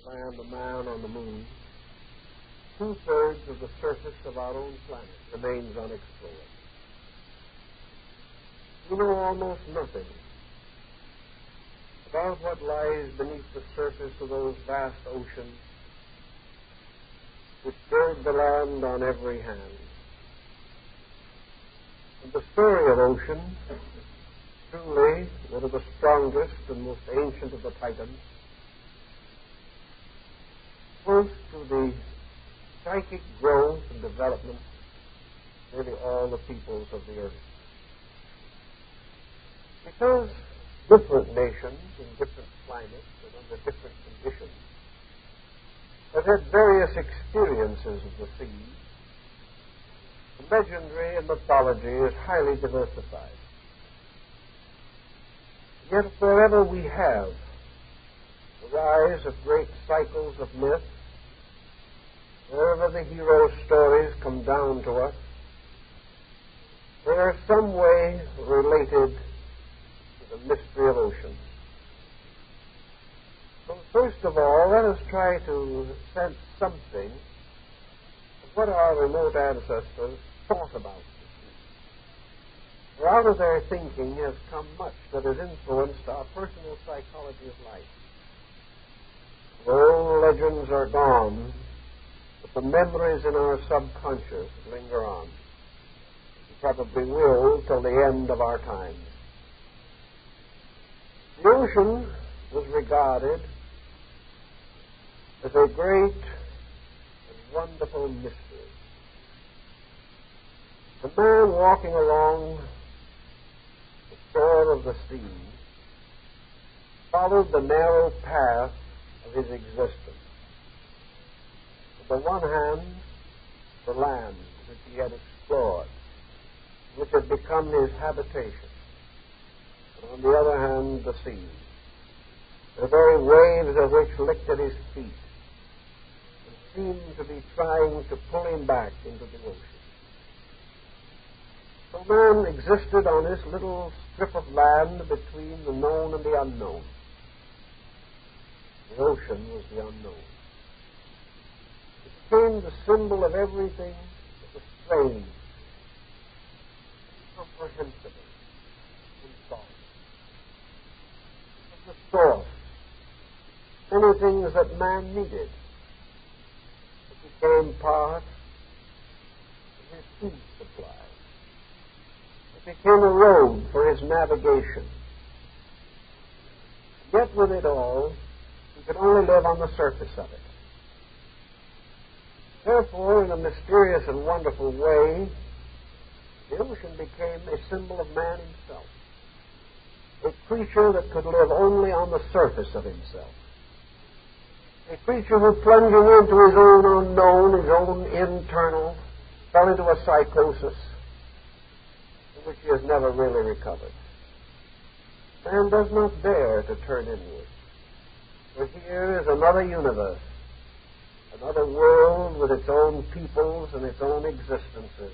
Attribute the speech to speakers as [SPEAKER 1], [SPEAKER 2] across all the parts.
[SPEAKER 1] land, the man on the moon, 2/3 of the surface of our own planet remains unexplored. We know almost nothing about what lies beneath the surface of those vast oceans which gird the land on every hand. And the story of ocean, truly one of the strongest and most ancient of the Titans, points to the psychic growth and development of nearly all the peoples of the earth. Because different nations in different climates and under different conditions have had various experiences of the sea, the legendary and mythology is highly diversified. Yet wherever we have the rise of great cycles of myth, wherever the hero stories come down to us, they are some way related to the mystery of oceans. So first of all, let us try to sense something of what our remote ancestors thought about the sea. For out of their thinking has come much that has influenced our personal psychology of life. The old legends are gone, but the memories in our subconscious linger on. And probably will till the end of our times. The ocean was regarded as a great and wonderful mystery. The man walking along the shore of the sea followed the narrow path of his existence. On the one hand, the land which he had explored, which had become his habitation. And on the other hand, the sea, the very waves of which licked at his feet and seemed to be trying to pull him back into the ocean. So man existed on this little strip of land between the known and the unknown. The ocean was the unknown. It became the symbol of everything that was strange, incomprehensible, insoluble. It was the source. Many things that man needed. It became part of his food supply. It became a road for his navigation. Yet with it all, he could only live on the surface of it. Therefore, in a mysterious and wonderful way, the ocean became a symbol of man himself, a creature that could live only on the surface of himself, a creature who, plunging into his own unknown, his own internal, fell into a psychosis from which he has never really recovered. Man does not dare to turn inward, for here is another universe, another world with its own peoples and its own existences.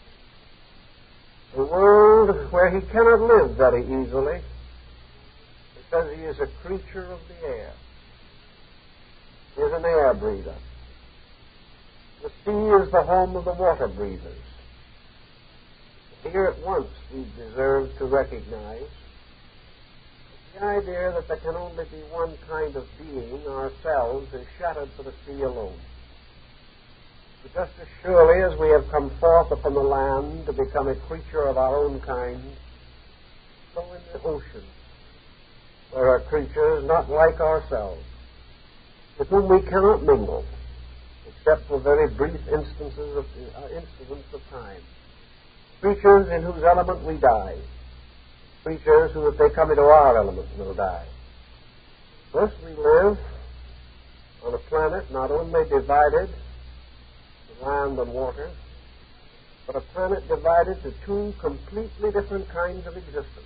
[SPEAKER 1] A world where he cannot live very easily because he is a creature of the air. He is an air breather. The sea is the home of the water breathers. Here at once we deserve to recognize the idea that there can only be one kind of being, ourselves, is shattered for the sea alone. But just as surely as we have come forth upon the land to become a creature of our own kind, so in the ocean there are creatures not like ourselves, with whom we cannot mingle, except for very brief incidents of time. Creatures in whose element we die. Creatures who, if they come into our element, will die. Thus we live on a planet not only divided to land and water, but a planet divided to two completely different kinds of existence.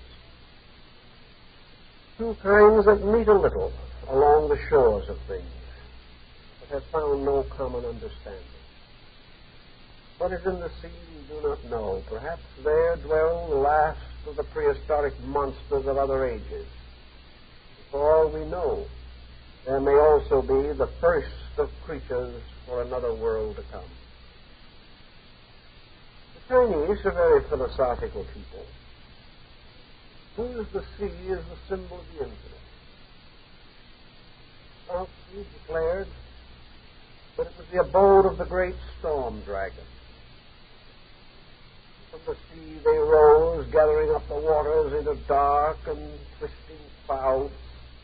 [SPEAKER 1] Two kinds that meet a little along the shores of things, but have found no common understanding. What is in the sea we do not know. Perhaps there dwell the last of the prehistoric monsters of other ages. For all we know, there may also be the first of creatures for another world to come. The Chinese are very philosophical people. To use the sea as the symbol of the infinite. Lao Tzu declared that it was the abode of the great storm dragon. From the sea they rose, gathering up the waters into dark and twisting clouds.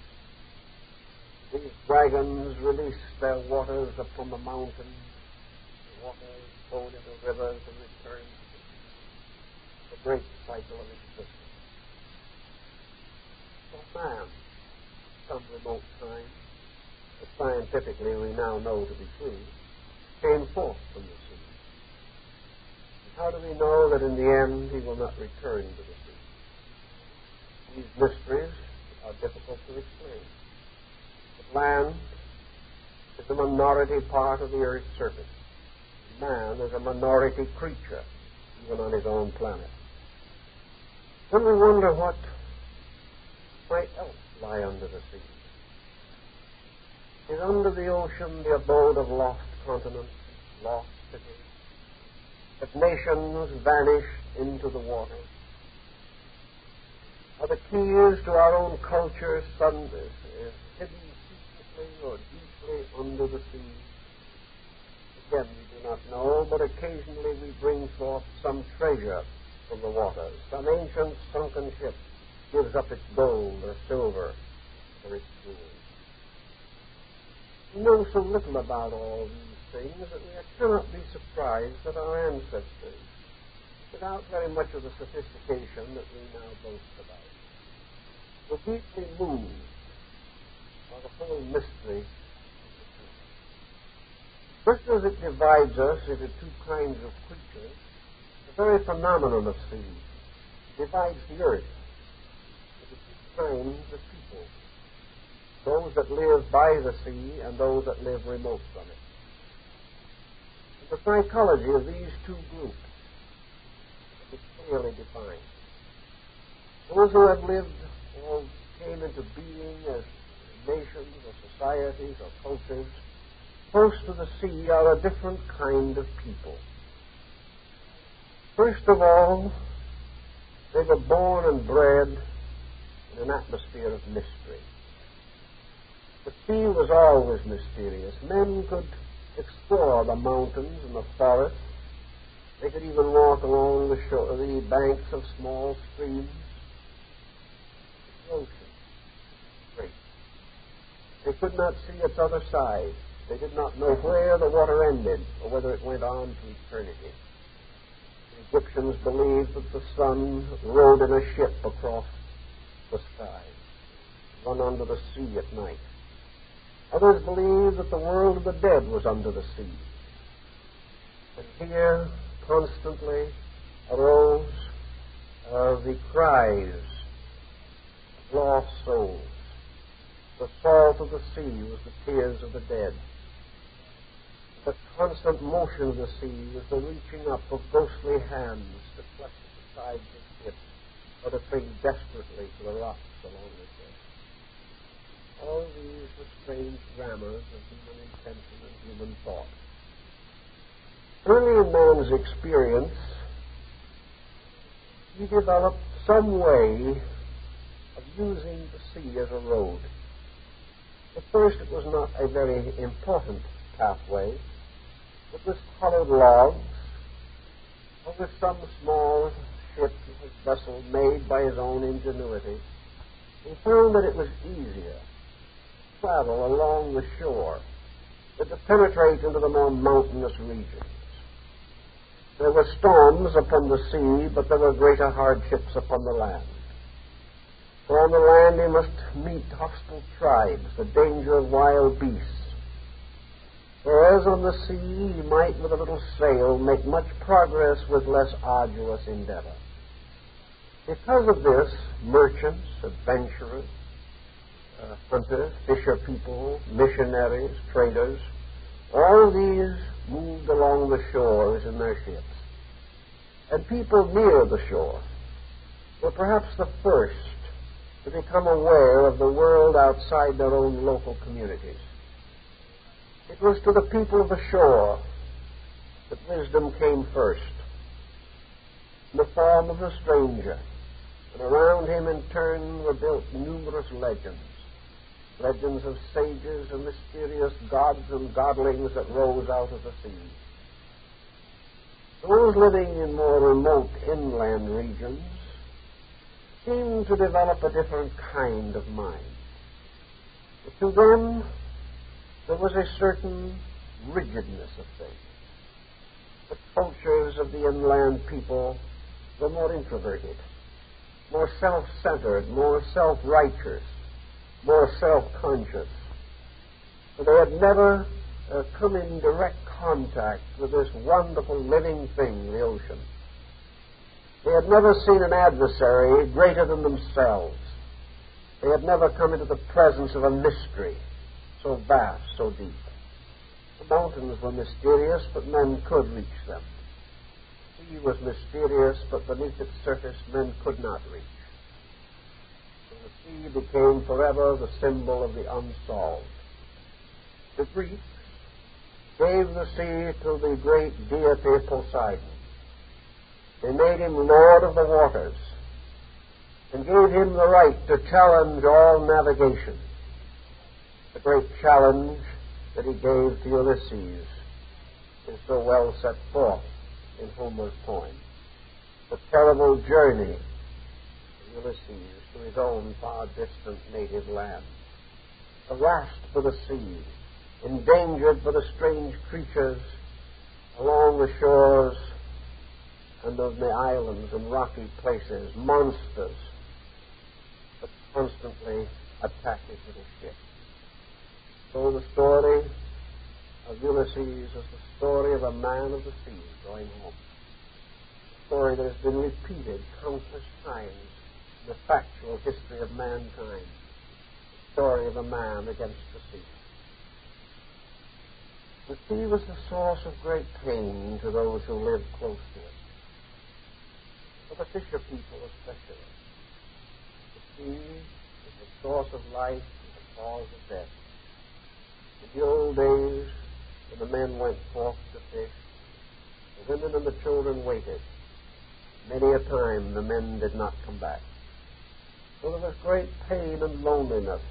[SPEAKER 1] These dragons released their waters upon the mountains. The waters flowed into rivers and returned to the great cycle of existence. For man, some remote time, as scientifically we now know to be true, came forth from the sea. And how do we know that in the end he will not return to the sea? These mysteries are difficult to explain. But land is a minority part of the earth's surface. Man is a minority creature, even on his own planet. Then we wonder what might else lie under the sea. Is under the ocean the abode of lost continents, lost cities? Have nations vanished into the water? Are the keys to our own culture hidden secretly or deeply under the sea? Again, we do not know, but occasionally we bring forth some treasure from the waters. Some ancient sunken ship gives up its gold or silver or its jewels. We know so little about all these things that we cannot be surprised that our ancestors, without very much of the sophistication that we now boast about, were deeply moved by the whole mystery of the sea. Just as it divides us into two kinds of creatures, the very phenomenon of sea divides the earth into two kinds of people. Those that live by the sea and those that live remote from it. And the psychology of these two groups is clearly defined. Those who have lived or came into being as nations or societies or cultures close to the sea are a different kind of people. First of all, they were born and bred in an atmosphere of mystery. The sea was always mysterious. Men could explore the mountains and the forests. They could even walk along the banks of small streams. The ocean, great. They could not see its other side. They did not know where the water ended or whether it went on to eternity. The Egyptians believed that the sun rode in a ship across the sky, run under the sea at night. Others believed that the world of the dead was under the sea. And here constantly arose the cries of lost souls. The salt of the sea was the tears of the dead. The constant motion of the sea was the reaching up of ghostly hands to clutch at the sides of ships or to cling desperately to the rocks along the shore. All these were strange dramas of human intention and human thought. Early in man's experience, he developed some way of using the sea as a road. At first, it was not a very important pathway. It was hollowed logs, or with some small ship or vessel made by his own ingenuity. He found that it was easier travel along the shore than to penetrate into the more mountainous regions. There were storms upon the sea, but there were greater hardships upon the land. For on the land he must meet hostile tribes, the danger of wild beasts. Whereas on the sea he might, with a little sail, make much progress with less arduous endeavor. Because of this, merchants, adventurers, hunters, fisher people, missionaries, traders, all of these moved along the shores in their ships. And people near the shore were perhaps the first to become aware of the world outside their own local communities. It was to the people of the shore that wisdom came first, in the form of a stranger, and around him in turn were built numerous legends of sages and mysterious gods and godlings that rose out of the sea. Those living in more remote inland regions seemed to develop a different kind of mind. But to them, there was a certain rigidness of faith. The cultures of the inland people were more introverted, more self-centered, more self-righteous, more self-conscious. For they had never come in direct contact with this wonderful living thing, the ocean. They had never seen an adversary greater than themselves. They had never come into the presence of a mystery so vast, so deep. The mountains were mysterious, but men could reach them. The sea was mysterious, but beneath its surface men could not reach. So the sea became forever the symbol of the unsolved. The Greeks gave the sea to the great deity Poseidon. They made him lord of the waters and gave him the right to challenge all navigation. The great challenge that he gave to Ulysses is so well set forth in Homer's poem. The terrible journey of Ulysses to his own far distant native land. Harassed for the sea, endangered by the strange creatures along the shores and on the islands and rocky places, monsters that constantly attack his little ship. So the story of Ulysses is the story of a man of the sea going home. A story that has been repeated countless times in the factual history of mankind. The story of a man against the sea. The sea was the source of great pain to those who lived close to it. For the fisher people especially. The sea is the source of life and the cause of death. In the old days, when the men went forth to fish, the women and the children waited. Many a time the men did not come back. So there was great pain and loneliness.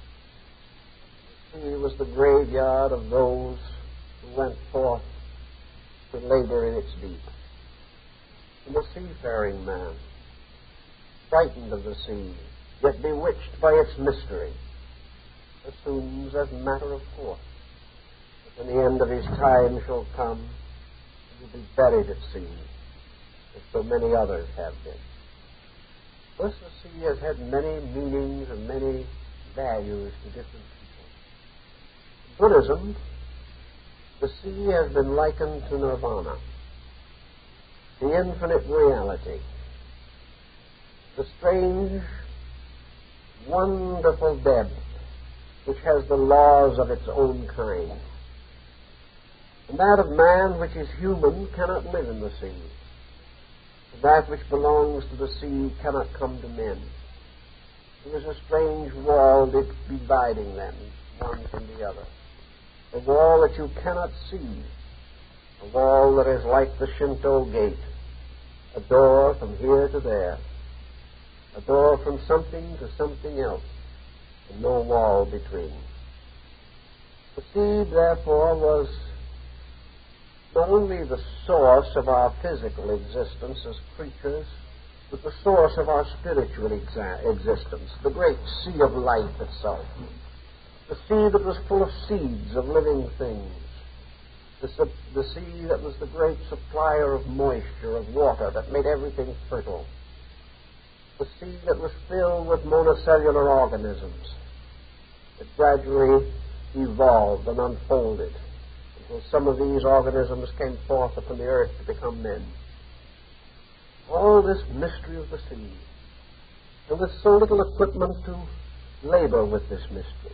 [SPEAKER 1] The sea was the graveyard of those who went forth to labor in its deep. And the seafaring man, frightened of the sea, yet bewitched by its mystery, assumes as matter of course that when the end of his time shall come, he will be buried at sea, as so many others have been. Thus the sea has had many meanings and many values to different people. In Buddhism, the sea has been likened to nirvana, the infinite reality, the strange, wonderful depth which has the laws of its own kind. And that of man which is human cannot live in the sea. And that which belongs to the sea cannot come to men. There is a strange wall dividing them, one from the other. A wall that you cannot see. A wall that is like the Shinto gate. A door from here to there. A door from something to something else. And no wall between. The sea, therefore, was not only the source of our physical existence as creatures, but the source of our spiritual existence, the great sea of life itself. The sea that was full of seeds of living things. The sea that was the great supplier of moisture, of water, that made everything fertile. The sea that was filled with monocellular organisms that gradually evolved and unfolded until some of these organisms came forth upon the earth to become men. All this mystery of the sea, and with so little equipment to labor with this mystery.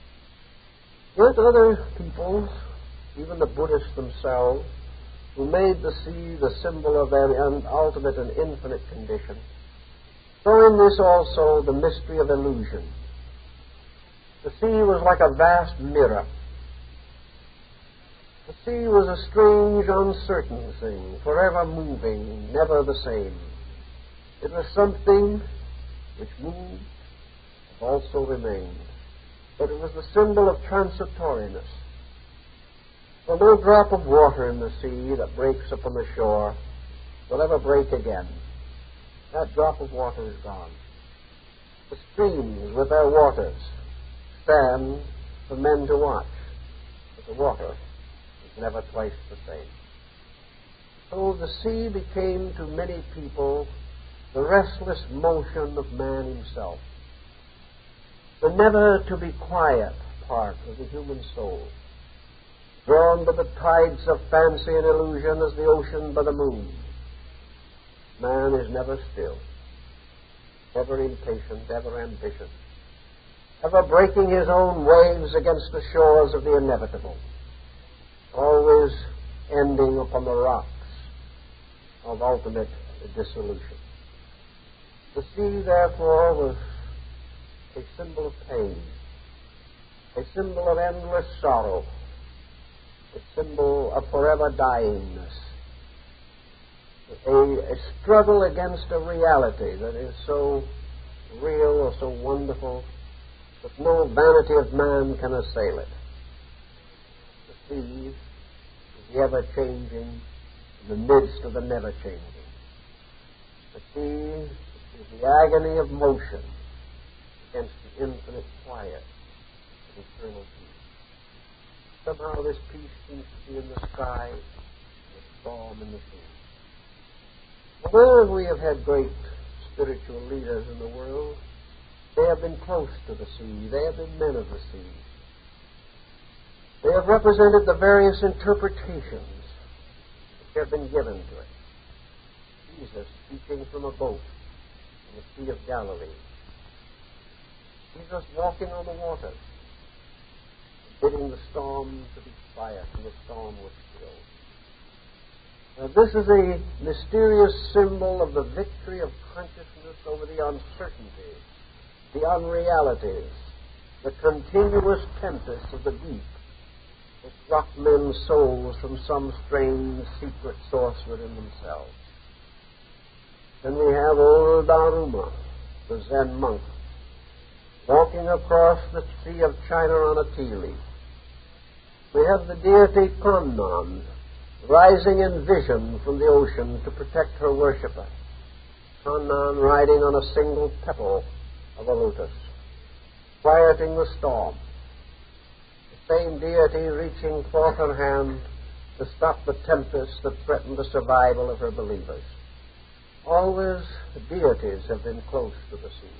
[SPEAKER 1] Yet other peoples, even the Buddhists themselves, who made the sea the symbol of their ultimate and infinite condition, So in this also the mystery of illusion. The sea was like a vast mirror. The sea was a strange, uncertain thing, forever moving, never the same. It was something which moved and also remained. But it was the symbol of transitoriness. For no drop of water in the sea that breaks upon the shore will ever break again. That drop of water is gone. The streams with their waters stand for men to watch, but the water is never twice the same. So the sea became to many people the restless motion of man himself, the never to be quiet part of the human soul, drawn by the tides of fancy and illusion as the ocean by the moon. Man is never still, ever impatient, ever ambitious, ever breaking his own waves against the shores of the inevitable, always ending upon the rocks of ultimate dissolution. The sea, therefore, was a symbol of pain, a symbol of endless sorrow, a symbol of forever dyingness, a struggle against a reality that is so real or so wonderful that no vanity of man can assail it. The sea is the ever-changing in the midst of the never-changing. The sea is the agony of motion against the infinite quiet of eternal peace. Somehow this peace seems to be in the sky and the storm in the sea. Although we have had great spiritual leaders in the world, they have been close to the sea. They have been men of the sea. They have represented the various interpretations which have been given to it. Jesus speaking from a boat in the Sea of Galilee. Jesus walking on the waters, bidding the storm to be quiet, and the storm was still. Now, this is a mysterious symbol of the victory of consciousness over the uncertainties, the unrealities, the continuous tempests of the deep which rock men's souls from some strange secret source within themselves. Then we have old Daruma, the Zen monk, walking across the Sea of China on a tea leaf. We have the deity Kannan, rising in vision from the ocean to protect her worshipper. Kannan riding on a single petal of a lotus, quieting the storm. The same deity reaching forth her hand to stop the tempest that threatened the survival of her believers. Always deities have been close to the sea.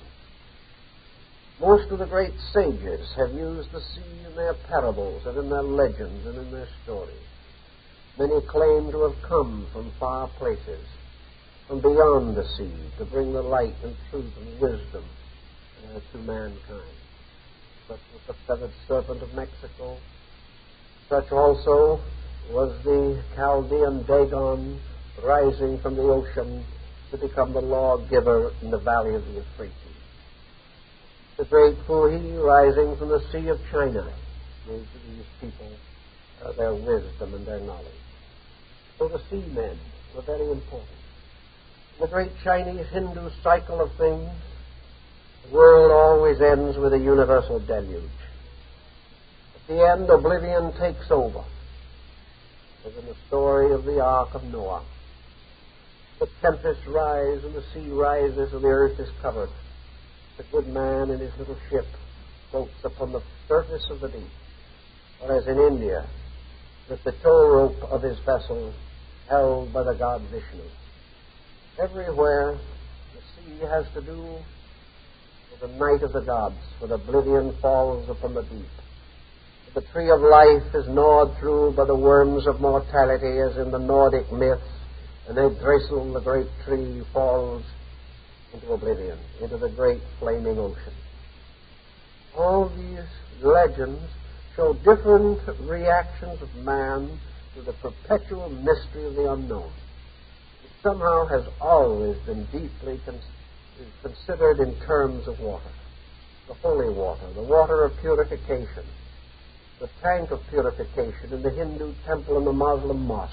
[SPEAKER 1] Most of the great sages have used the sea in their parables and in their legends and in their stories. Many claim to have come from far places, from beyond the sea, to bring the light and truth and wisdom to mankind. Such was the feathered serpent of Mexico. Such also was the Chaldean Dagon rising from the ocean to become the lawgiver in the valley of the Euphrates. The great Fuhi rising from the Sea of China gave to these people their wisdom and their knowledge. So the seamen were very important. The great Chinese Hindu cycle of things, the world always ends with a universal deluge. At the end, oblivion takes over, as in the story of the Ark of Noah. The tempests rise and the sea rises and the earth is covered. The good man in his little ship floats upon the surface of the deep, whereas in India, with the tow rope of his vessel held by the god Vishnu. Everywhere the sea has to do with the night of the gods, when oblivion falls upon the deep. The tree of life is gnawed through by the worms of mortality, as in the Nordic myths, and Yggdrasil, the great tree, falls into oblivion, into the great flaming ocean. All these legends show different reactions of man to the perpetual mystery of the unknown. It somehow has always been deeply is considered in terms of water. The holy water, the water of purification, the tank of purification in the Hindu temple and the Muslim mosque.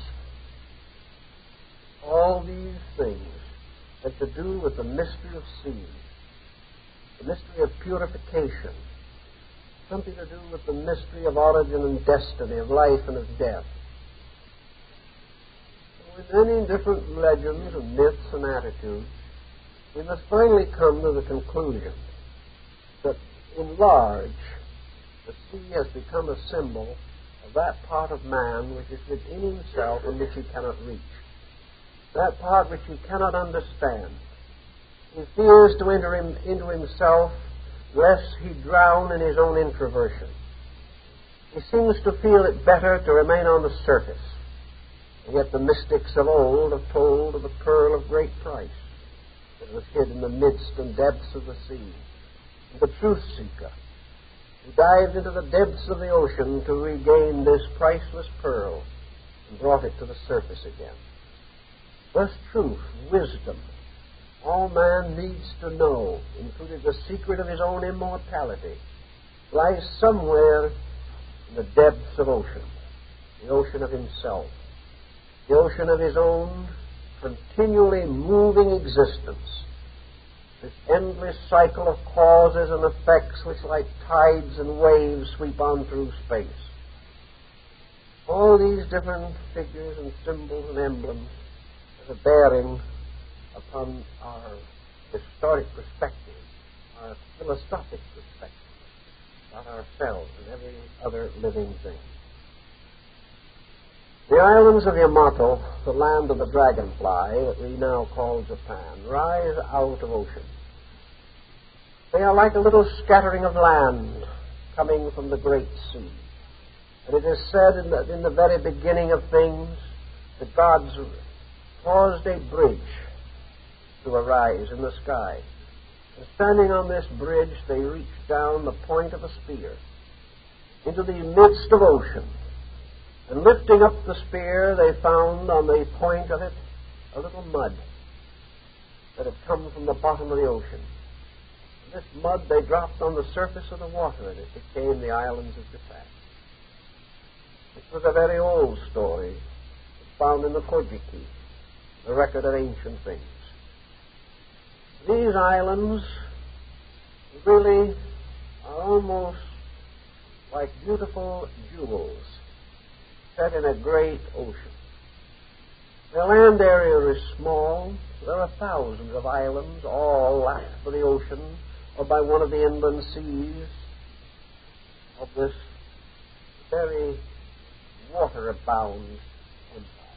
[SPEAKER 1] All these things have to do with the mystery of seed, the mystery of purification, something to do with the mystery of origin and destiny, of life and of death. With many different legends and myths and attitudes, we must finally come to the conclusion that, in large, the sea has become a symbol of that part of man which is within himself and which he cannot reach, that part which he cannot understand. He fears to enter into himself lest he drown in his own introversion. He seems to feel it better to remain on the surface. And yet the mystics of old have told of the pearl of great price that was hid in the midst and depths of the sea, and the truth seeker who dived into the depths of the ocean to regain this priceless pearl and brought it to the surface again. Thus truth, wisdom, all man needs to know, including the secret of his own immortality, lies somewhere in the depths of ocean, the ocean of himself, the ocean of his own continually moving existence, this endless cycle of causes and effects which like tides and waves sweep on through space. All these different figures and symbols and emblems have a bearing upon our historic perspective, our philosophic perspective about ourselves and every other living thing. The islands of Yamato, the land of the dragonfly that we now call Japan, rise out of ocean. They are like a little scattering of land coming from the great sea. And it is said in the very beginning of things that God's caused a bridge to arise in the sky. And standing on this bridge, they reached down the point of a spear into the midst of ocean. And lifting up the spear, they found on the point of it a little mud that had come from the bottom of the ocean. And this mud they dropped on the surface of the water, and it became the islands of Japan. It was a very old story. It's found in the Kojiki, the record of ancient things. These islands really are almost like beautiful jewels set in a great ocean. The land area is small. There are thousands of islands, all lashed by the ocean or by one of the inland seas of this very water-bound empire.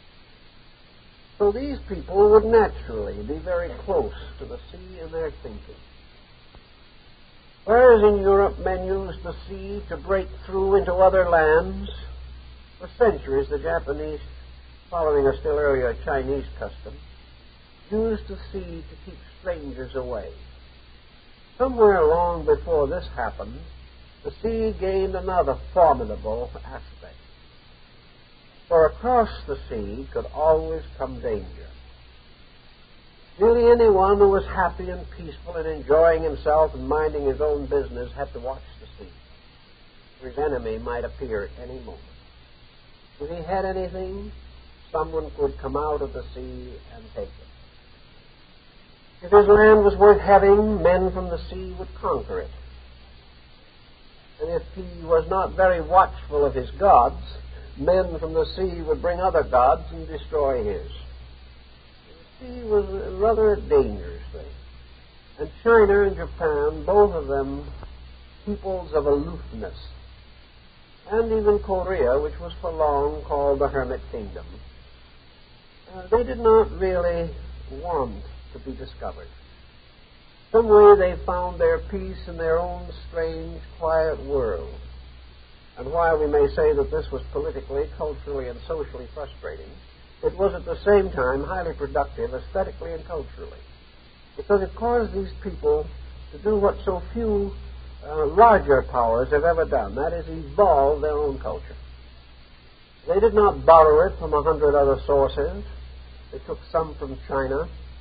[SPEAKER 1] So these people would naturally be very close to the sea in their thinking. Whereas in Europe men used the sea to break through into other lands, for centuries the Japanese, following a still earlier Chinese custom, used the sea to keep strangers away. Somewhere long before this happened, the sea gained another formidable aspect. For across the sea could always come danger. Nearly anyone who was happy and peaceful and enjoying himself and minding his own business had to watch the sea, for his enemy might appear at any moment. If he had anything, someone could come out of the sea and take it. If his land was worth having, men from the sea would conquer it. And if he was not very watchful of his gods, men from the sea would bring other gods and destroy his. The sea was rather a dangerous thing. And China and Japan, both of them peoples of aloofness, and even Korea, which was for long called the Hermit Kingdom, they did not really want to be discovered. Some way they found their peace in their own strange, quiet world. And while we may say that this was politically, culturally, and socially frustrating, it was at the same time highly productive aesthetically and culturally, because it caused these people to do what so few larger powers have ever done, that is, evolve their own culture. They did not borrow it from 100 other sources. They took some from China,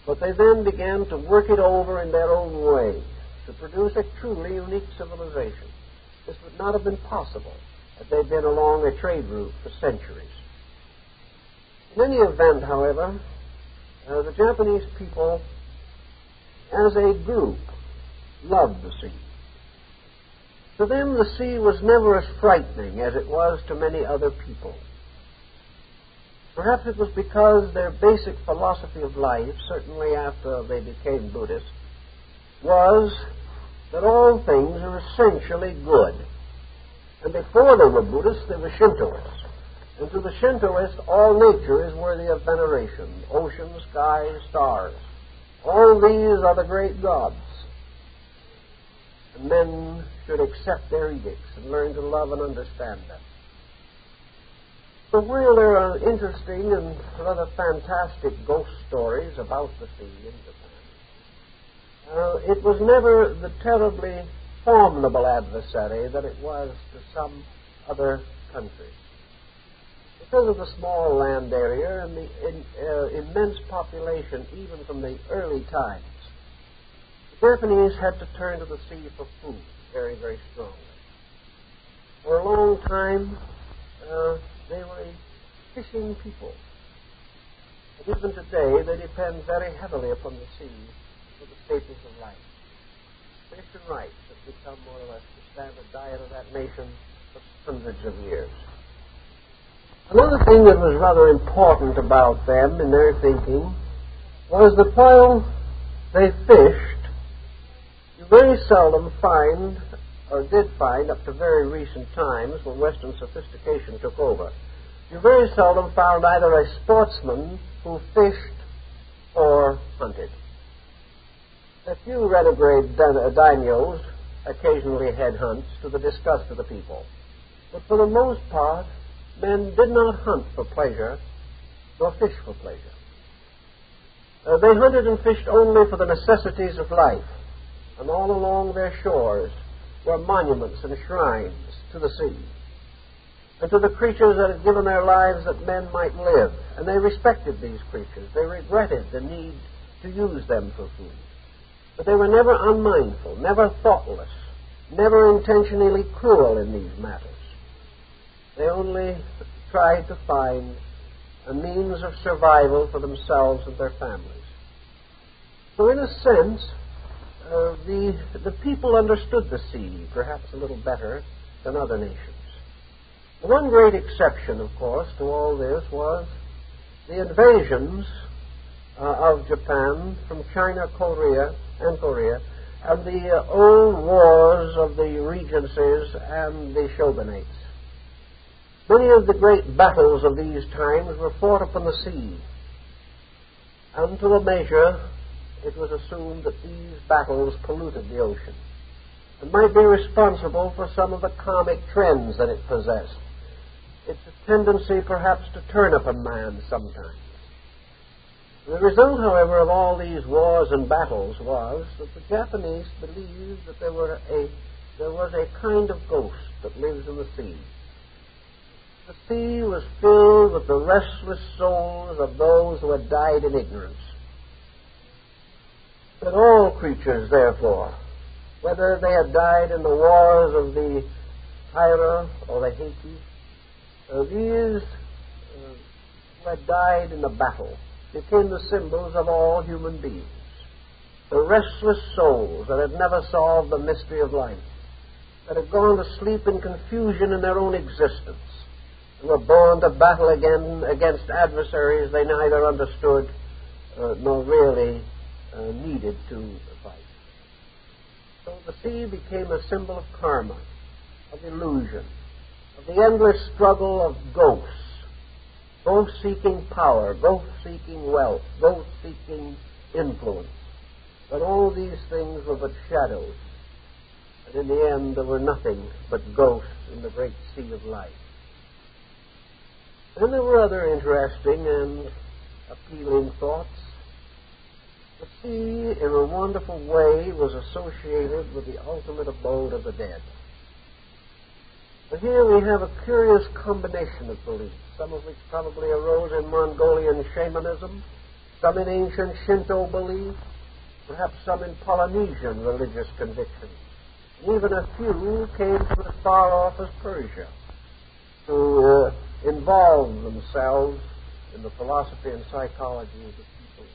[SPEAKER 1] But they then began to work it over in their own way to produce a truly unique civilization. This would not have been possible had they been along a trade route for centuries. In any event, however, the Japanese people, as a group, loved the sea. To them, the sea was never as frightening as it was to many other people. Perhaps it was because their basic philosophy of life, certainly after they became Buddhists, was that all things are essentially good. And before they were Buddhists, they were Shintoists. And to the Shintoist, all nature is worthy of veneration. Ocean, sky, stars. All these are the great gods. And men should accept their edicts and learn to love and understand them. So while there are interesting and rather fantastic ghost stories about the sea in Japan, it was never the terribly formidable adversary that it was to some other countries. Because of the small land area and the immense population, even from the early times, the Japanese had to turn to the sea for food very, very strongly. For a long time, they were a fishing people. And even today, they depend very heavily upon the sea for the staples of life. Fish and rice have become more or less the standard diet of that nation for hundreds of years. Another thing that was rather important about them in their thinking was that while they fished, you very seldom find, or did find up to very recent times when Western sophistication took over, you very seldom found either a sportsman who fished or hunted. A few renegade daimyos occasionally had hunts to the disgust of the people. But for the most part, men did not hunt for pleasure, nor fish for pleasure. They hunted and fished only for the necessities of life, and all along their shores were monuments and shrines to the sea, and to the creatures that had given their lives that men might live. And they respected these creatures. They regretted the need to use them for food. But they were never unmindful, never thoughtless, never intentionally cruel in these matters. They only tried to find a means of survival for themselves and their families. So in a sense, the people understood the sea perhaps a little better than other nations. The one great exception, of course, to all this was the invasions of Japan from China, Korea, and the old wars of the regencies and the shogunates. Many of the great battles of these times were fought upon the sea, and to a measure it was assumed that these battles polluted the ocean and might be responsible for some of the comic trends that it possessed. It's a tendency perhaps to turn upon man sometimes. The result, however, of all these wars and battles was that the Japanese believed that there was a kind of ghost that lives in the sea. The sea was filled with the restless souls of those who had died in ignorance. That all creatures, therefore, whether they had died in the wars of the Taira or the Heike, these who had died in the battle became the symbols of all human beings. The restless souls that had never solved the mystery of life, that had gone to sleep in confusion in their own existence, and were born to battle again against adversaries they neither understood nor really needed to fight. So the sea became a symbol of karma, of illusion, of the endless struggle of ghosts, both seeking power, both seeking wealth, both seeking influence. But all these things were but shadows, and in the end there were nothing but ghosts in the great sea of life. And there were other interesting and appealing thoughts. The sea, in a wonderful way, was associated with the ultimate abode of the dead. But here we have a curious combination of beliefs, some of which probably arose in Mongolian shamanism, some in ancient Shinto belief, perhaps some in Polynesian religious conviction. And even a few came from as far off as Persia to involve themselves in the philosophy and psychology of the people.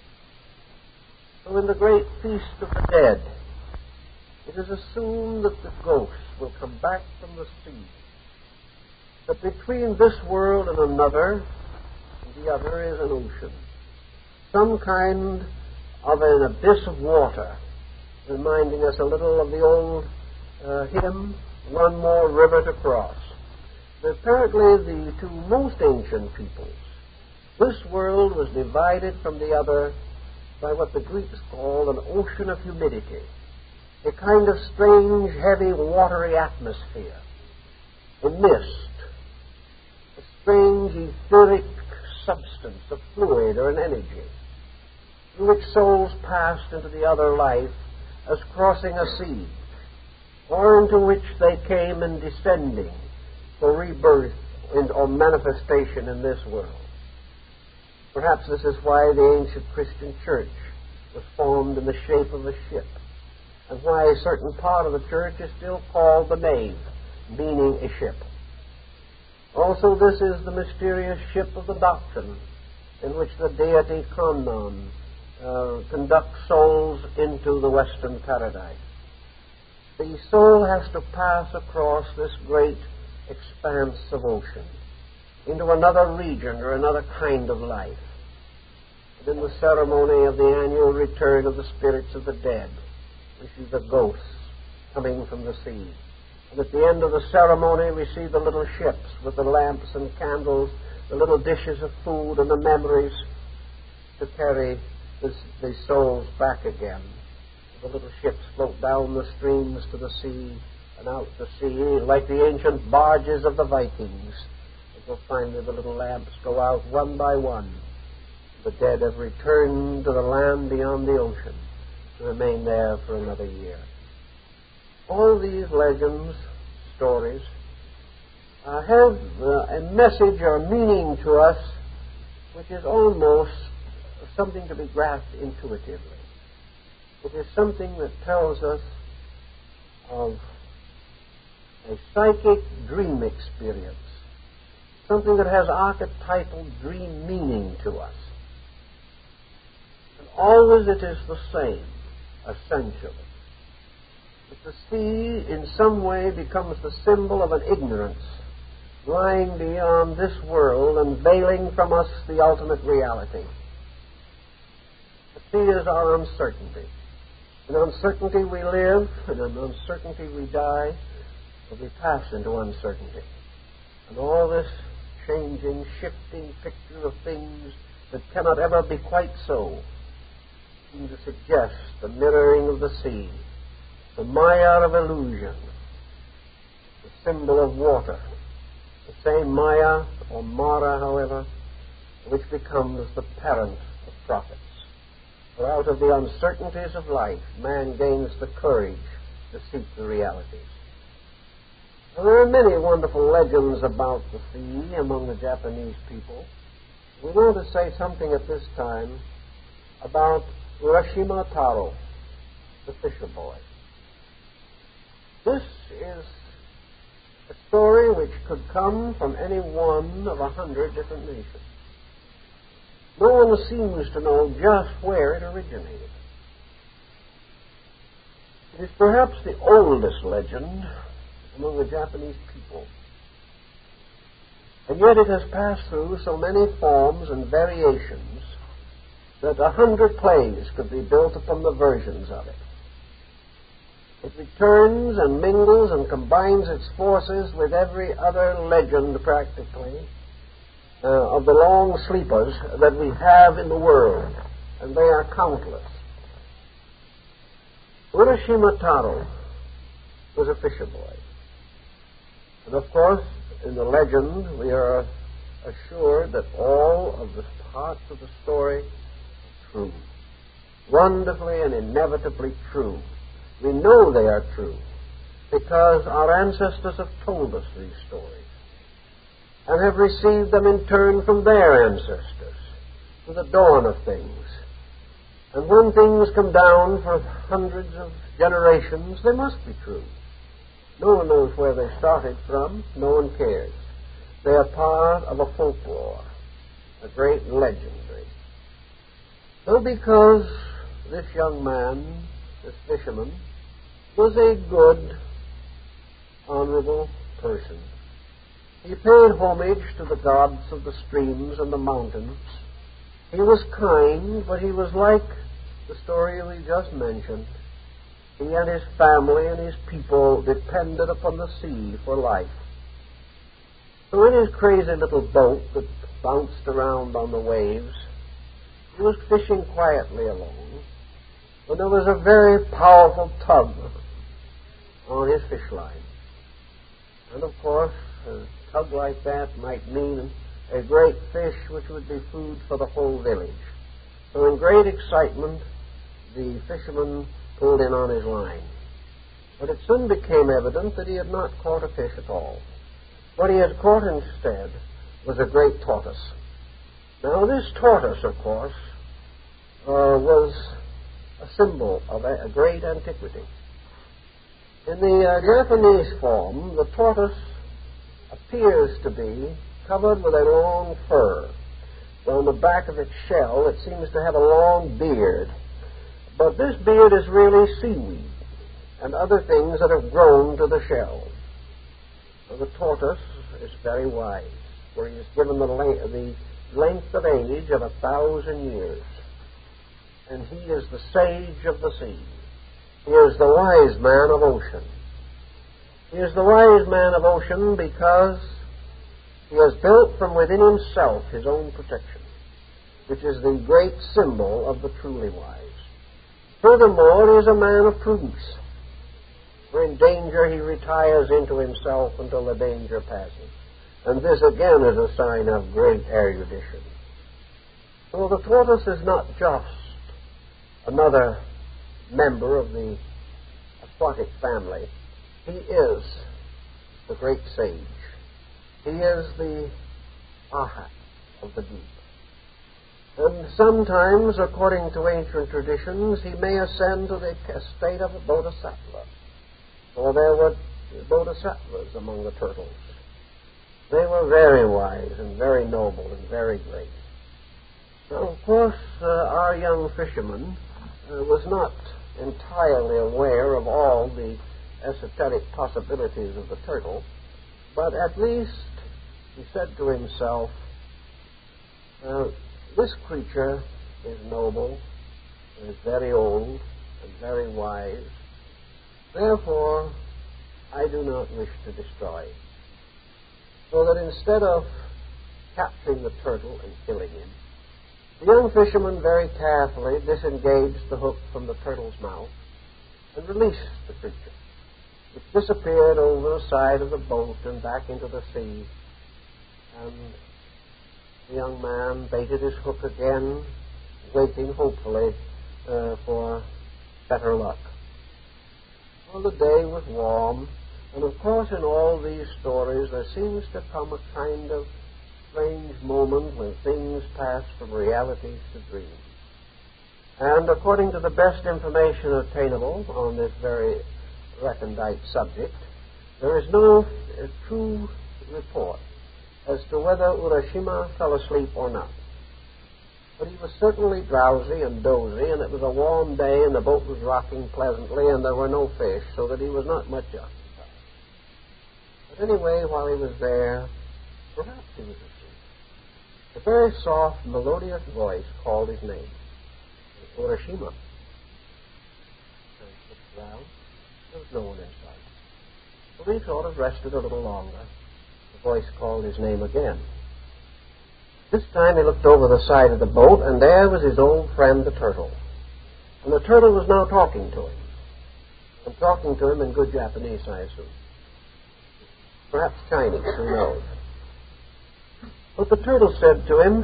[SPEAKER 1] So in the great feast of the dead, it is assumed that the ghosts will come back from the sea, that between this world and another, the other is an ocean, some kind of an abyss of water, reminding us a little of the old hymn, One More River to Cross. But apparently the two most ancient peoples, this world was divided from the other by what the Greeks call an ocean of humidity, a kind of strange, heavy, watery atmosphere, a mist, a strange, etheric substance, a fluid or an energy, through which souls passed into the other life as crossing a sea, or into which they came in descending for rebirth or manifestation in this world. Perhaps this is why the ancient Christian church was formed in the shape of a ship, and why a certain part of the church is still called the nave, meaning a ship. Also, this is the mysterious ship of the doctrine in which the deity Kannon conducts souls into the western paradise. The soul has to pass across this great expanse of ocean into another region or another kind of life. And in the ceremony of the annual return of the spirits of the dead, we see the ghosts coming from the sea. And at the end of the ceremony, we see the little ships with the lamps and candles, the little dishes of food and the memories to carry the souls back again. The little ships float down the streams to the sea and out to sea like the ancient barges of the Vikings. Until finally the little lamps go out one by one. The dead have returned to the land beyond the ocean to remain there for another year. All these legends, stories, have a message or meaning to us which is almost something to be grasped intuitively. It is something that tells us of a psychic dream experience, something that has archetypal dream meaning to us. And always it is the same, essentially. That the sea in some way becomes the symbol of an ignorance lying beyond this world and veiling from us the ultimate reality. The sea is our uncertainty. In uncertainty we live, and in uncertainty we die, but we pass into uncertainty. And all this changing, shifting picture of things that cannot ever be quite so seem to suggest the mirroring of the sea, the Maya of illusion, the symbol of water, the same Maya or Mara, however, which becomes the parent of prophets. For out of the uncertainties of life, man gains the courage to seek the realities. Now, there are many wonderful legends about the sea among the Japanese people. We want to say something at this time about Urashima Taro, the fisher boy. This is a story which could come from any one of 100 different nations. No one seems to know just where it originated. It is perhaps the oldest legend among the Japanese people. And yet it has passed through so many forms and variations that 100 plays could be built upon the versions of it. It returns and mingles and combines its forces with every other legend, practically, of the long sleepers that we have in the world, and they are countless. Urashima Taro was a fisher boy. And of course, in the legend, we are assured that all of the parts of the story are true. Wonderfully and inevitably true. We know they are true because our ancestors have told us these stories and have received them in turn from their ancestors, to the dawn of things. And when things come down for hundreds of generations, they must be true. No one knows where they started from. No one cares. They are part of a folklore, a great legendary. So because this young man, this fisherman, was a good, honorable person, he paid homage to the gods of the streams and the mountains. He was kind, but he was like the story we just mentioned. He and his family and his people depended upon the sea for life. So in his crazy little boat that bounced around on the waves, he was fishing quietly along when there was a very powerful tug on his fish line. And of course, a tug like that might mean a great fish which would be food for the whole village. So in great excitement, the fisherman pulled in on his line. But it soon became evident that he had not caught a fish at all. What he had caught instead was a great tortoise. Now this tortoise, of course, was a symbol of a great antiquity. In the Japanese form, the tortoise appears to be covered with a long fur. On the back of its shell, it seems to have a long beard. But this beard is really seaweed and other things that have grown to the shell. So the tortoise is very wise, for he is given the length of age of 1,000 years. And he is the sage of the sea. He is the wise man of ocean. He is the wise man of ocean because he has built from within himself his own protection, which is the great symbol of the truly wise. Furthermore, he is a man of prudence. For in danger he retires into himself until the danger passes. And this again is a sign of great erudition. So the tortoise is not just another member of the aquatic family. He is the great sage. He is the Arhat of the deep. And sometimes, according to ancient traditions, he may ascend to the state of a bodhisattva. For there were bodhisattvas among the turtles. They were very wise and very noble and very great. Now, of course, our young fisherman was not entirely aware of all the esoteric possibilities of the turtle, but at least he said to himself, this creature is noble, is very old, and very wise. Therefore, I do not wish to destroy it. So that instead of capturing the turtle and killing him, the young fisherman very carefully disengaged the hook from the turtle's mouth and released the creature, which disappeared over the side of the boat and back into the sea. And the young man baited his hook again, waiting hopefully for better luck. Well, the day was warm, and of course in all these stories there seems to come a kind of strange moment when things pass from realities to dreams. And according to the best information obtainable on this very recondite subject, there is no true report as to whether Urashima fell asleep or not. But he was certainly drowsy and dozy, and it was a warm day, and the boat was rocking pleasantly, and there were no fish, so that he was not much occupied. But anyway, while he was there, perhaps he was asleep. A very soft, melodious voice called his name, Urashima. And he looked around. There was no one in sight. So he sort of rested a little longer. The voice called his name again. This time he looked over the side of the boat, and there was his old friend, the turtle. And the turtle was now talking to him. And talking to him in good Japanese, I assume. Perhaps Chinese, who knows. But the turtle said to him,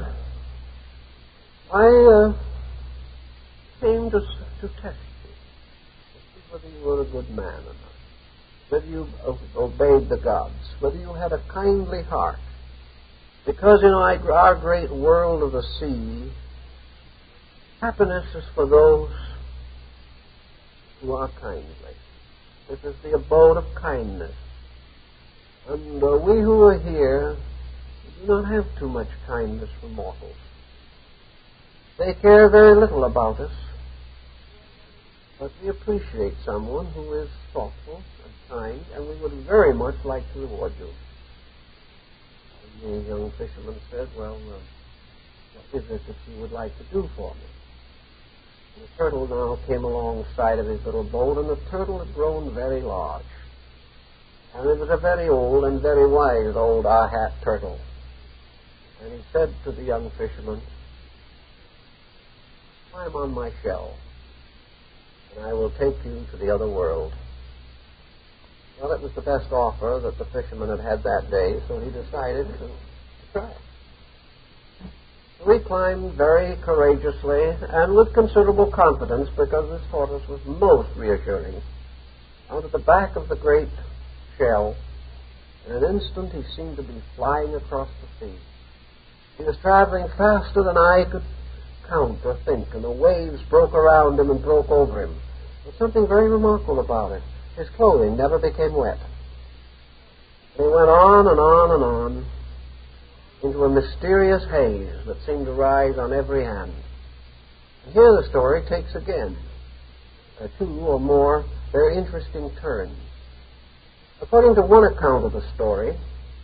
[SPEAKER 1] I came to test you, to see whether you were a good man or not, whether you obeyed the gods, whether you had a kindly heart. Because in our great world of the sea, Happiness is for those who are kindly. This is the abode of kindness. And we who are here do not have too much kindness for mortals. They care very little about us, but we appreciate someone who is thoughtful and kind, and we would very much like to reward you. And the young fisherman said, well, what is it that you would like to do for me? And the turtle now came alongside of his little boat, and the turtle had grown very large. And it was a very old and very wise old Ahat turtle. And he said to the young fisherman, climb on my shell, and I will take you to the other world. Well, it was the best offer that the fisherman had had that day, so he decided to try it. So he climbed very courageously and with considerable confidence, because this tortoise was most reassuring, onto the back of the great shell. In an instant he seemed to be flying across the sea. He was traveling faster than I could count or think, and the waves broke around him and broke over him. There was something very remarkable about it. His clothing never became wet. And he went on and on and on into a mysterious haze that seemed to rise on every hand. And here the story takes again two or more very interesting turns. According to one account of the story,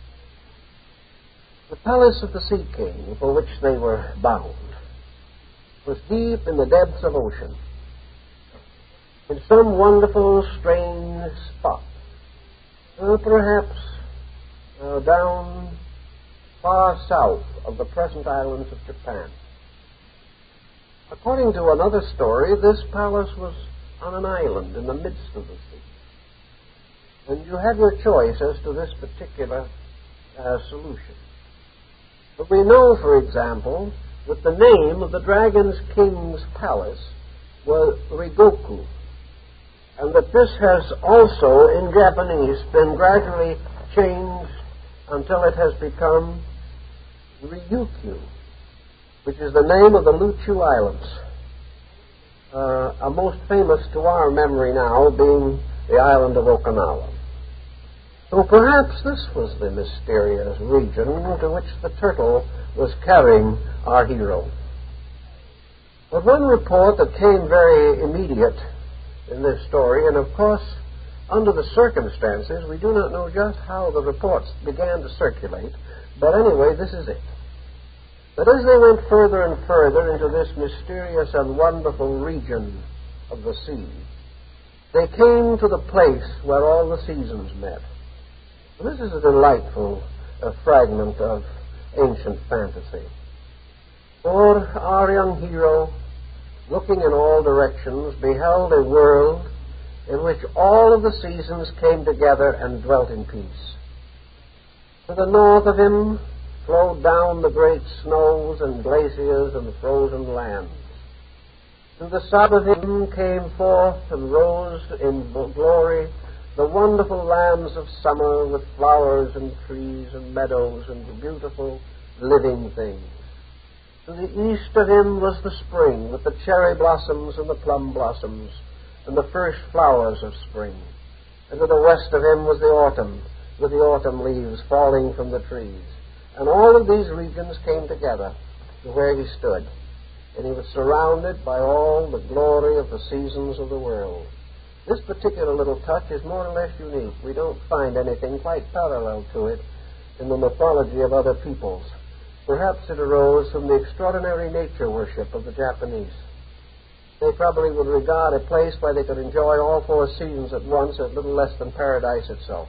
[SPEAKER 1] the palace of the Sea King, for which they were bound, was deep in the depths of ocean, in some wonderful, strange spot, perhaps down far south of the present islands of Japan. According to another story, this palace was on an island in the midst of the sea. And you have your choice as to this particular solution. But we know, for example, that the name of the Dragon's King's palace was Rigoku, and that this has also, in Japanese, been gradually changed until it has become Ryukyu, which is the name of the Luchu Islands, a most famous to our memory now being the island of Okinawa. So perhaps this was the mysterious region to which the turtle was carrying our hero. But one report that came very immediate in this story, and of course, under the circumstances, we do not know just how the reports began to circulate, but anyway, this is it. That as they went further and further into this mysterious and wonderful region of the sea, they came to the place where all the seasons met. This is a delightful fragment of ancient fantasy. For our young hero, looking in all directions, beheld a world in which all of the seasons came together and dwelt in peace. To the north of him flowed down the great snows and glaciers and frozen lands. To the south of him came forth and rose in glory the wonderful lands of summer, with flowers and trees and meadows and beautiful living things. To the east of him was the spring, with the cherry blossoms and the plum blossoms and the first flowers of spring. And to the west of him was the autumn, with the autumn leaves falling from the trees. And all of these regions came together to where he stood, and he was surrounded by all the glory of the seasons of the world. This particular little touch is more or less unique. We don't find anything quite parallel to it in the mythology of other peoples. Perhaps it arose from the extraordinary nature worship of the Japanese. They probably would regard a place where they could enjoy all four seasons at once as little less than paradise itself.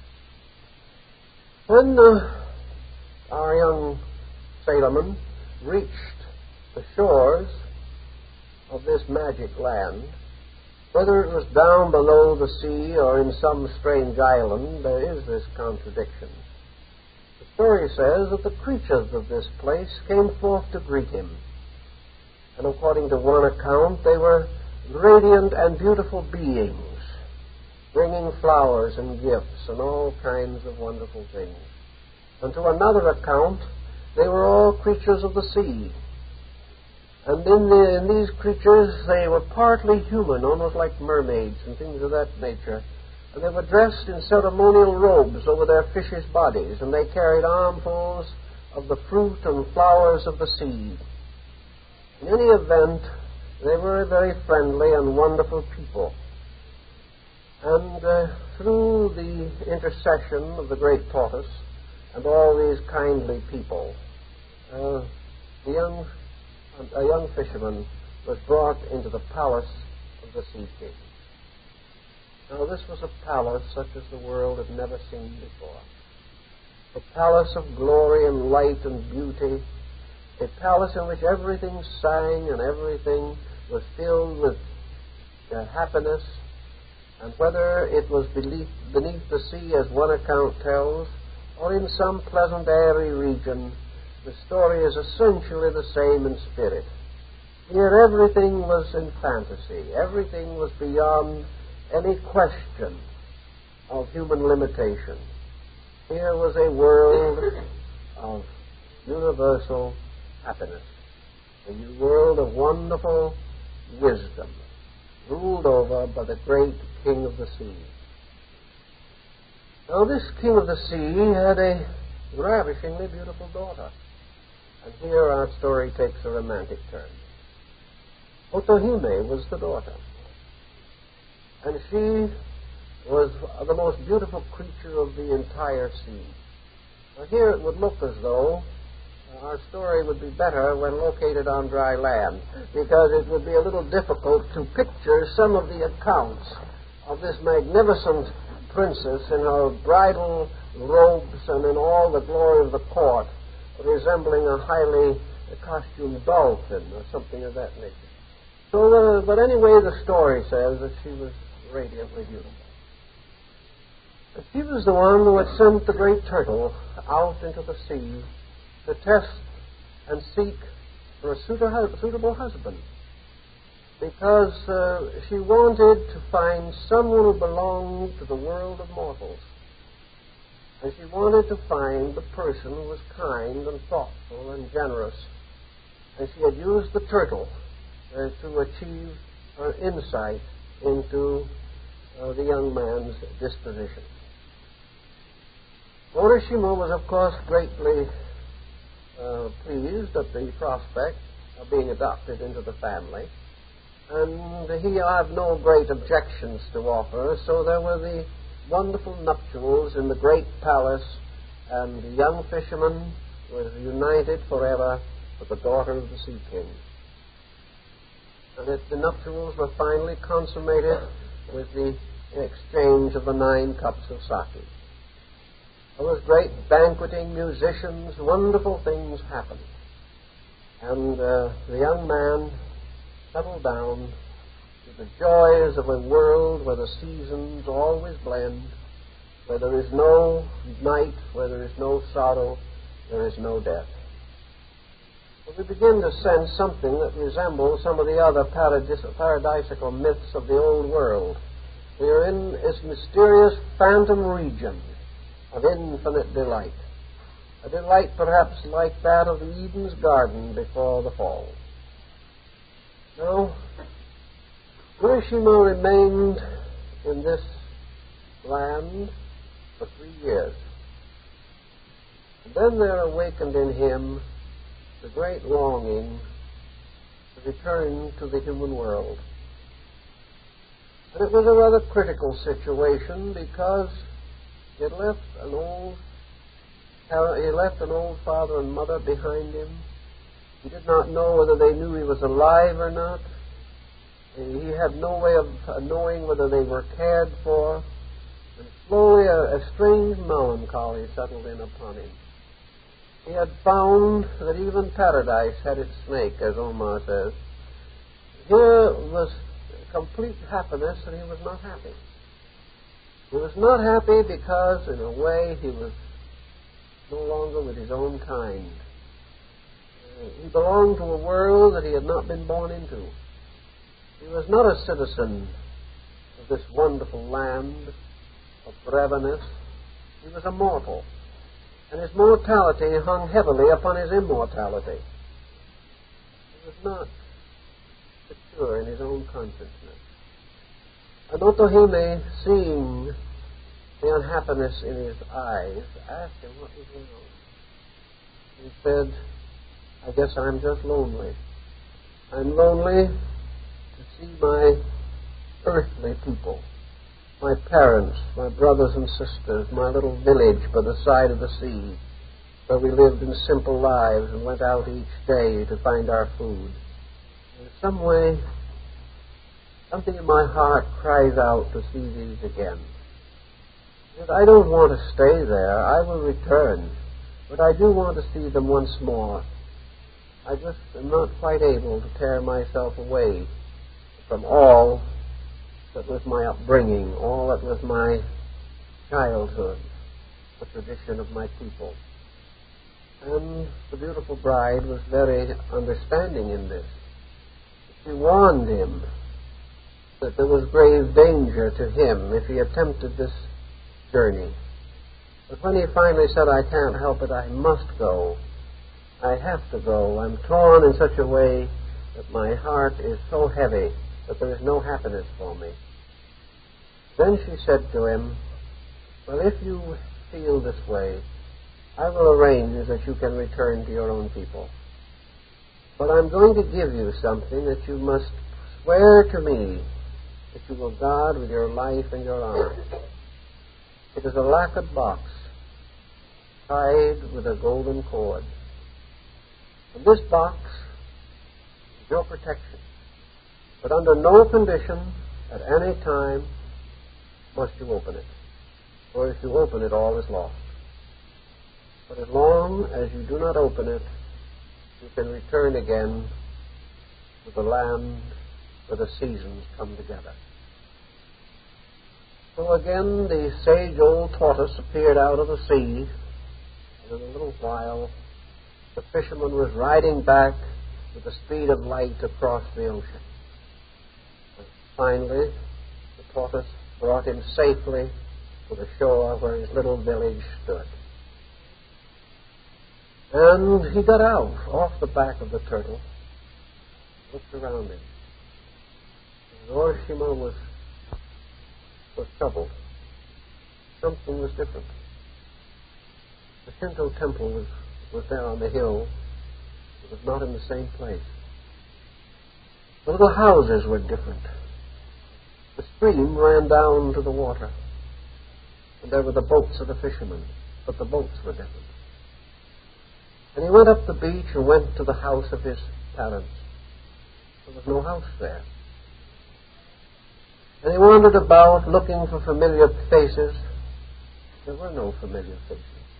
[SPEAKER 1] When our young sailorman reached the shores of this magic land, whether it was down below the sea or in some strange island, there is this contradiction. The story says that the creatures of this place came forth to greet him. And according to one account, they were radiant and beautiful beings, bringing flowers and gifts and all kinds of wonderful things. And to another account, they were all creatures of the sea, And in these creatures, they were partly human, almost like mermaids and things of that nature. And they were dressed in ceremonial robes over their fishes' bodies, and they carried armfuls of the fruit and flowers of the sea. In any event, they were a very friendly and wonderful people. And through the intercession of the great tortoise and all these kindly people, a young fisherman was brought into the palace of the Sea King. Now, this was a palace such as the world had never seen before. A palace of glory and light and beauty. A palace in which everything sang and everything was filled with happiness. And whether it was beneath the sea, as one account tells, or in some pleasant airy region, the story is essentially the same in spirit. Here everything was in fantasy. Everything was beyond any question of human limitation. Here was a world of universal happiness, a world of wonderful wisdom, ruled over by the great King of the Sea. Now, this King of the Sea had a ravishingly beautiful daughter. And here our story takes a romantic turn. Otohime was the daughter. And she was the most beautiful creature of the entire sea. Now, here it would look as though our story would be better when located on dry land, because it would be a little difficult to picture some of the accounts of this magnificent princess in her bridal robes and in all the glory of the court, resembling a highly costumed dolphin or something of that nature. So, but anyway, the story says that she was radiantly beautiful. And she was the one who had sent the great turtle out into the sea to test and seek for a suitable husband, because she wanted to find someone who belonged to the world of mortals. And she wanted to find the person who was kind and thoughtful and generous. And she had used the turtle to achieve her insight into the young man's disposition. Orishima was, of course, greatly pleased at the prospect of being adopted into the family. And he had no great objections to offer, so there were the wonderful nuptials in the great palace, and the young fisherman was united forever with the daughter of the Sea King. And the nuptials were finally consummated with the exchange of the 9 cups of sake. There was great banqueting, musicians, wonderful things happened. And the young man settled down to the joys of a world where the seasons always blend, where there is no night, where there is no sorrow, there is no death. But we begin to sense something that resembles some of the other paradisical myths of the old world. We are in this mysterious phantom region of infinite delight, a delight perhaps like that of Eden's garden before the fall. Now, Urashima remained in this land for 3 years. And then there awakened in him the great longing to return to the human world. And it was a rather critical situation, because he left an old father and mother behind him. He did not know whether they knew he was alive or not. He had no way of knowing whether they were cared for. And slowly a strange melancholy settled in upon him. He had found that even paradise had its snake, as Omar says. Here was complete happiness, and he was not happy. He was not happy because, in a way, he was no longer with his own kind. He belonged to a world that he had not been born into. He was not a citizen of this wonderful land of Brevanus. He was a mortal, and his mortality hung heavily upon his immortality. He was not secure in his own consciousness. And Otohime, seeing the unhappiness in his eyes, asked him what was wrong. He said, I guess I'm just lonely. I'm lonely to see my earthly people, my parents, my brothers and sisters, my little village by the side of the sea, where we lived in simple lives and went out each day to find our food. In some way, something in my heart cries out to see these again. Because I don't want to stay there. I will return. But I do want to see them once more. I just am not quite able to tear myself away from all that was my upbringing, all that was my childhood, the tradition of my people. And the beautiful bride was very understanding in this. She warned him that there was grave danger to him if he attempted this journey. But when he finally said, I can't help it, I must go, I have to go, I'm torn in such a way that my heart is so heavy that there is no happiness for me. Then she said to him, well, if you feel this way, I will arrange that you can return to your own people. But I'm going to give you something that you must swear to me that you will guard with your life and your honor. It is a lacquered box tied with a golden cord. And this box is your protection. But under no condition, at any time, must you open it. For if you open it, all is lost. But as long as you do not open it, you can return again to the land where the seasons come together. So again the sage old tortoise appeared out of the sea, and in a little while the fisherman was riding back with the speed of light across the ocean. And finally the tortoise brought him safely to the shore where his little village stood. And he got out off the back of the turtle, looked around him. And Urashima was troubled. Something was different. The Shinto temple was there on the hill. It was not in the same place. The little houses were different. The stream ran down to the water. And there were the boats of the fishermen, but the boats were different. And he went up the beach and went to the house of his parents. There was no house there. And he wandered about looking for familiar faces. There were no familiar faces.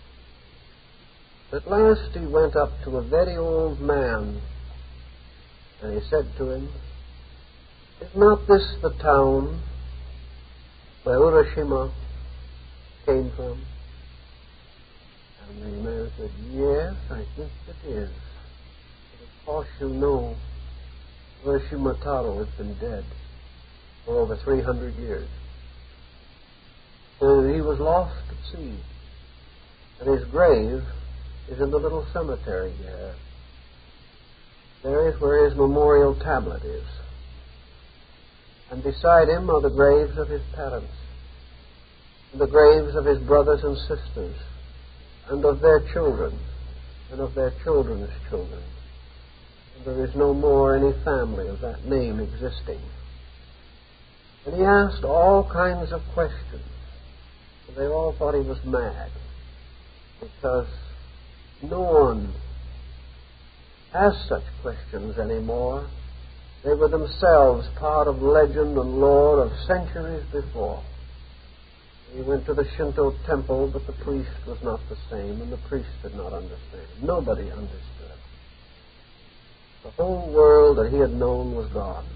[SPEAKER 1] At last he went up to a very old man, and he said to him, is not this the town where Urashima came from? And the man said, yes, I think it is. But of course you know Urashima Taro has been dead for over 300 years. And he was lost at sea. And his grave is in the little cemetery there. There is where his memorial tablet is. And beside him are the graves of his parents, and the graves of his brothers and sisters, and of their children, and of their children's children. And there is no more any family of that name existing. And he asked all kinds of questions. And they all thought he was mad, because no one asked such questions anymore. They were themselves part of legend and lore of centuries before. He went to the Shinto temple, but the priest was not the same, and the priest did not understand. Nobody understood. The whole world that he had known was gone.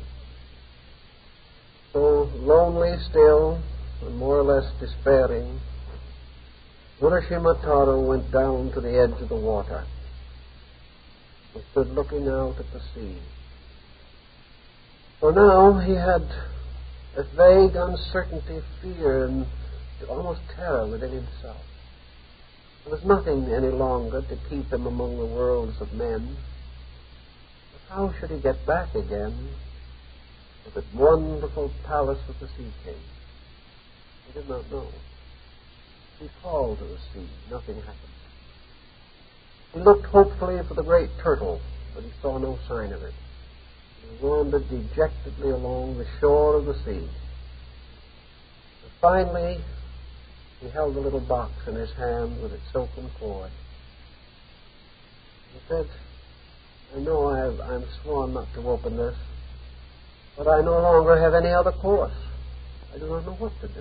[SPEAKER 1] So, lonely still, and more or less despairing, Urashima Taro went down to the edge of the water and stood looking out at the sea. For now he had a vague uncertainty, fear, and almost terror within himself. There was nothing any longer to keep him among the worlds of men. how should he get back again to that wonderful palace of the Sea King? He did not know. He called to the sea. Nothing happened. He looked hopefully for the great turtle, but he saw no sign of it. He wandered dejectedly along the shore of the sea. And finally, he held the little box in his hand with its silken cord. He said, I know I'm sworn not to open this, but I no longer have any other course. I do not know what to do.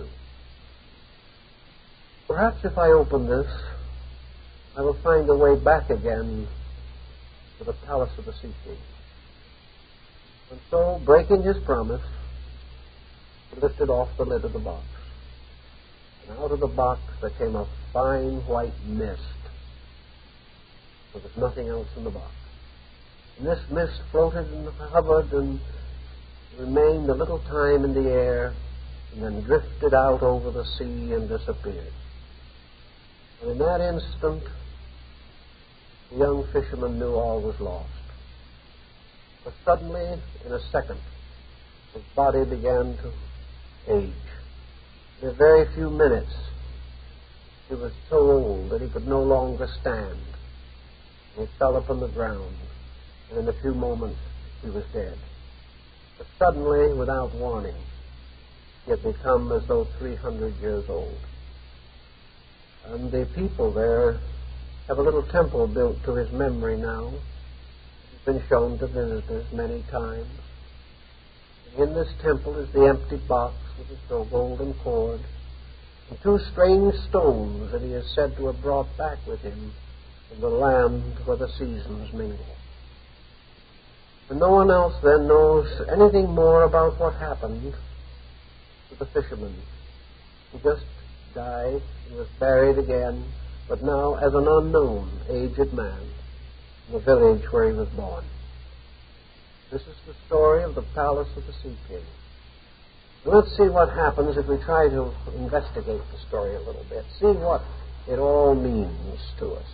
[SPEAKER 1] Perhaps if I open this, I will find a way back again to the palace of the Sea King. And so, breaking his promise, he lifted off the lid of the box. And out of the box there came a fine white mist. There was nothing else in the box. And this mist floated and hovered and remained a little time in the air and then drifted out over the sea and disappeared. And in that instant, the young fisherman knew all was lost. But suddenly, in a second, his body began to age. In a very few minutes, he was so old that he could no longer stand. He fell upon the ground, and in a few moments, he was dead. But suddenly, without warning, he had become as though 300 years old. And the people there have a little temple built to his memory now. It's been shown to visitors many times. And in this temple is the empty box with its golden cord and two strange stones that he is said to have brought back with him from the land where the seasons mingle. And no one else then knows anything more about what happened to the fisherman. He just died and was buried again, but now as an unknown, aged man in the village where he was born. This is the story of the palace of the Sea King. Let's see what happens if we try to investigate the story a little bit, see what it all means to us.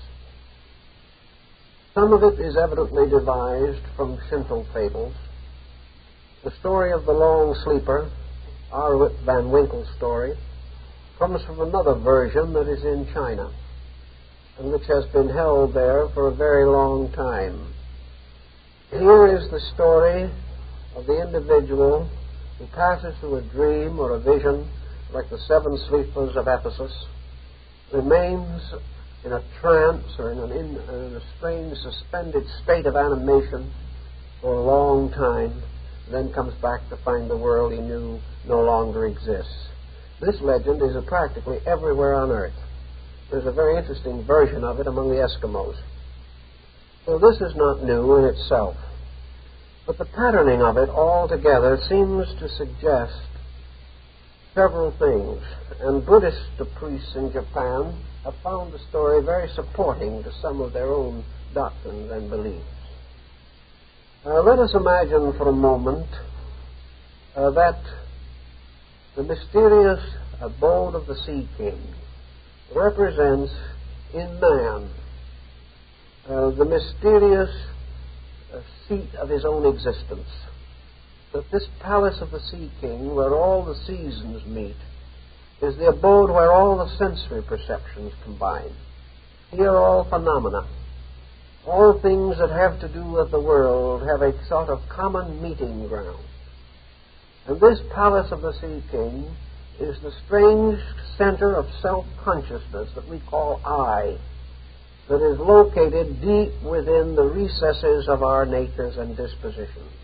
[SPEAKER 1] Some of it is evidently devised from Shinto fables. The story of the long sleeper, Arwit van Winkle's story, comes from another version that is in China and which has been held there for a very long time. Here is the story of the individual who passes through a dream or a vision, like the seven sleepers of Ephesus, remains in a trance or in a strange suspended state of animation for a long time, and then comes back to find the world he knew no longer exists. This legend is practically everywhere on Earth. There's a very interesting version of it among the Eskimos. So this is not new in itself. But the patterning of it altogether seems to suggest several things. And Buddhist priests in Japan have found the story very supporting to some of their own doctrines and beliefs. Let us imagine for a moment that the mysterious abode of the Sea King represents in man the mysterious seat of his own existence. That this palace of the Sea King, where all the seasons meet, is the abode where all the sensory perceptions combine. Here all phenomena, all things that have to do with the world, have a sort of common meeting ground. And this palace of the Sea King is the strange center of self-consciousness that we call I, that is located deep within the recesses of our natures and dispositions.